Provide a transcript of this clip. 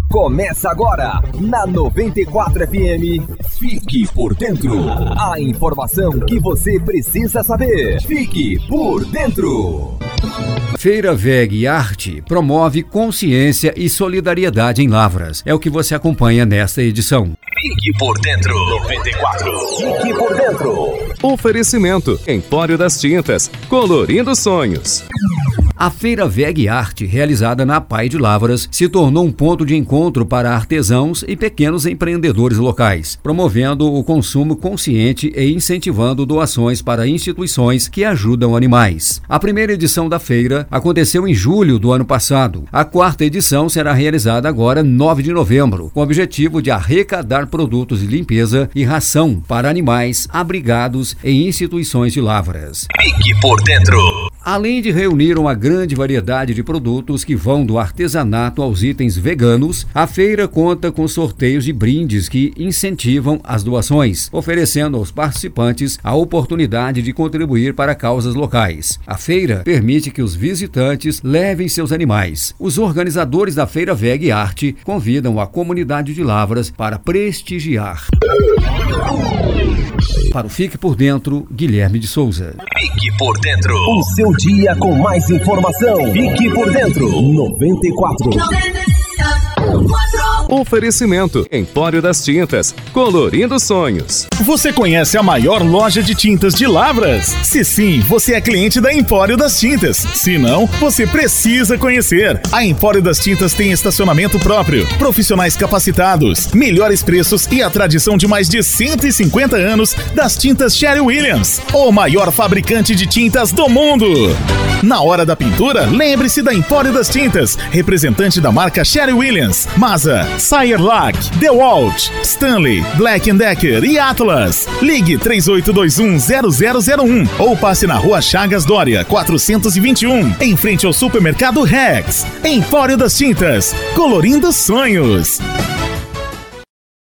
Começa agora, na 94 FM. Fique por dentro. A informação que você precisa saber. Fique por dentro. Feira VEG Arte promove consciência e solidariedade em Lavras. É o que você acompanha nesta edição. Fique por dentro. 94. Fique por dentro. Oferecimento: Empório das Tintas, colorindo sonhos. A Feira VEG Arte, realizada na PAI de Lavras, se tornou um ponto de encontro para artesãos e pequenos empreendedores locais, promovendo o consumo consciente e incentivando doações para instituições que ajudam animais. A primeira edição da feira aconteceu em julho do ano passado. A quarta edição será realizada agora, 9 de novembro, com o objetivo de arrecadar produtos de limpeza e ração para animais abrigados em instituições de Lavras. Fique por dentro. Além de reunir uma grande variedade de produtos que vão do artesanato aos itens veganos, a feira conta com sorteios de brindes que incentivam as doações, oferecendo aos participantes a oportunidade de contribuir para causas locais. A feira permite que os visitantes levem seus animais. Os organizadores da Feira VEG Arte convidam a comunidade de Lavras para prestigiar. Para o Fique por Dentro, Guilherme de Souza. Fique por dentro. O seu dia com mais informação. Fique por dentro. 94. Oferecimento: Empório das Tintas, colorindo sonhos. Você conhece a maior loja de tintas de Lavras? Se sim, você é cliente da Empório das Tintas. Se não, você precisa conhecer. A Empório das Tintas tem estacionamento próprio, profissionais capacitados, melhores preços e a tradição de mais de 150 anos das tintas Sherwin Williams, o maior fabricante de tintas do mundo. Na hora da pintura, lembre-se da Empório das Tintas, representante da marca Sherwin Williams, Mazda, Sayerlac, DeWalt, Stanley, Black & Decker e Atlas. Ligue 3821-0001 ou passe na Rua Chagas Dória, 421, em frente ao supermercado Rex. Empório das Tintas, colorindo sonhos.